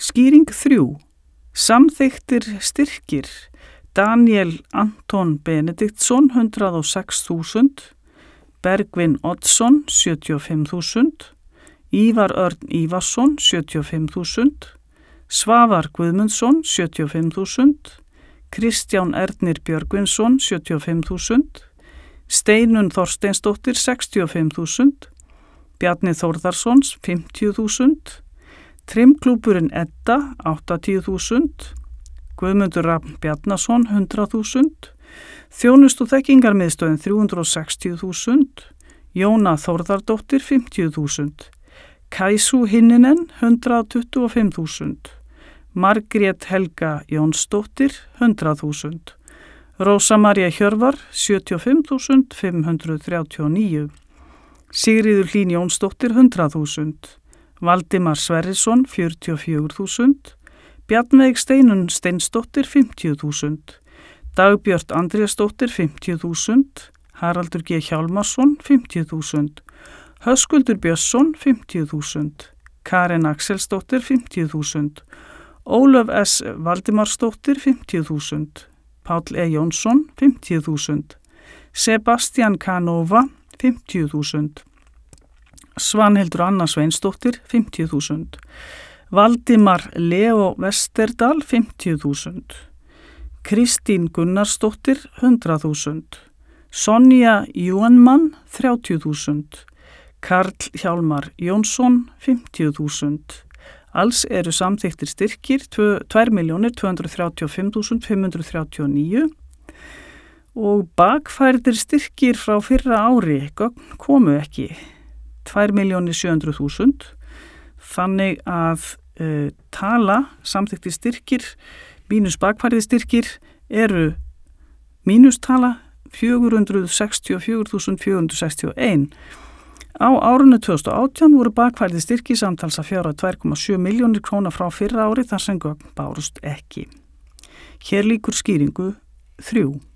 Skýring 3. Samþykktir styrkir. Daniel Anton Benediktsson 106.000, Bergvin Oddsson 75.000, Ívar Örn Ívarsson 75.000, Svavar Guðmundsson 75.000, Kristján Ernir Björgvinsson 75.000, Steinun Þorsteinsdóttir 65.000, Bjarni Þórðarsson 50.000, Trimklúburinn Edda 80.000, Guðmundur Rafn Bjarnason 100.000, Þjónustu þekkingarmiðstöðin 360.000, Jóna Þórðardóttir 50.000, Kæsu Hinninen 125.000, Margrét Helga Jónsdóttir 100.000, Rósa María Hjörvar 75.539, Sigríður Hlín Jónsdóttir 100.000, Valdimar Sverrisson 44.000, Bjarnveig Steinun Steinsdóttir 50.000, Dagbjört Andrésdóttir 50.000, Haraldur G. Hjálmarsson 50.000, Höskuldur Björnsson 50.000, Karen Axelsdóttir 50.000, Ólöf S. Valdimarsdóttir 50.000, Páll E. Jónsson 50.000, Sebastian Canova 50.000, Svanhildur Anna Sveinsdóttir 50.000, Valdimar Leo Westerdal 50.000, Kristín Gunnarsdóttir 100.000, Sonja Júanmann 30.000, Karl Hjálmar Jónsson 50.000. Alls eru samþykktir styrkir 2.235.539 og bakfærdir styrkir frá fyrra ári gögn komu ekki 2.700.000. Þannig að tala samþykktir styrkir mínus bakfærdir styrkir eru mínustala 464.461. Á árinu 2018 voru bakfærdir styrkir samtals að fjárhæð 2,7 milljónir króna frá fyrra ári þar sem gögn bárust ekki. Hér lýkur skýringu 3.